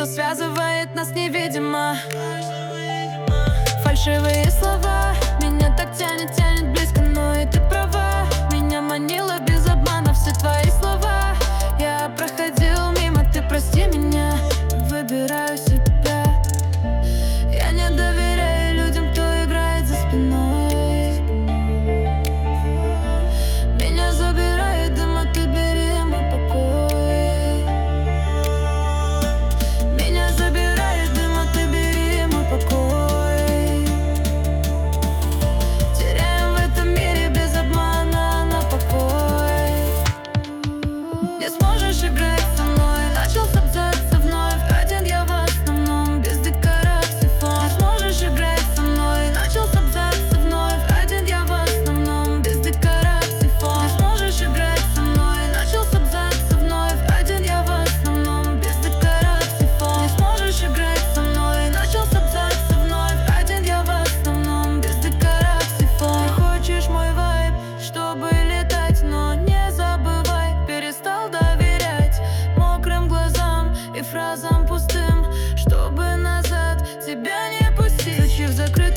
связывает нас невидимо. Фальшивые слова, меня так тянет, тянет близко, но и ты права. Меня манило без обмана все твои слова. Я проходил мимо, ты прости меня, выбираю себя. Я не доверяю людям, кто играет за спиной. Меня забирает дым, а ты бери мой покой. Меня забирает дым, а ты бери мой покой. Теряем в этом мире без обмана на покой. Не сможешь играть со мной, начал сопзаться вновь. Один я в основном, без декораций фон. Не сможешь играть со мной, начал сопзаться вновь. Один я в основном, без декораций фон. Не сможешь играть со мной, начал сопзаться вновь. Один я в основном, без декораций фон. Не сможешь играть со мной, начал сопзаться вновь. Один я в основном, без декораций фон. Ты хочешь мой вайб, чтобы летать, но не забывай, перестал доверять мокрым глазам и фразам пустым, чтобы назад тебя не пустить. Ключи в закрытом